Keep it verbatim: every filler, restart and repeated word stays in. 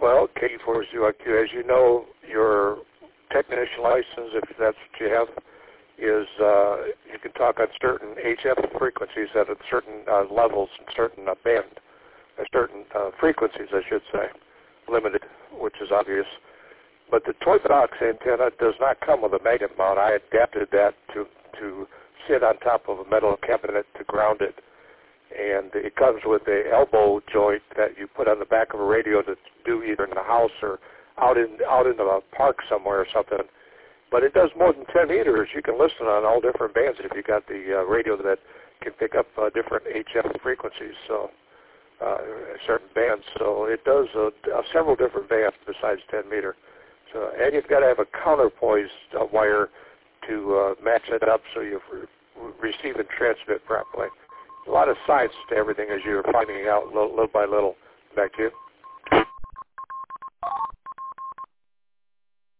Well, K four Z Y Q, as you know, your technician license, if that's what you have, is uh, you can talk on certain H F frequencies at certain uh, levels and certain uh, band, uh, certain uh, frequencies, I should say, limited, which is obvious. But the toy box antenna does not come with a magnet mount. I adapted that to to sit on top of a metal cabinet to ground it. And it comes with a elbow joint that you put on the back of a radio to do either in the house or out in out in the park somewhere or something. But it does more than ten meters. You can listen on all different bands if you got the uh, radio that can pick up uh, different H F frequencies, so uh, certain bands. So it does uh, uh, several different bands besides ten meter. So, and you've got to have a counterpoise uh, wire to uh, match it up so you re- receive and transmit properly. A lot of science to everything as you're finding out little, little by little. Back to you.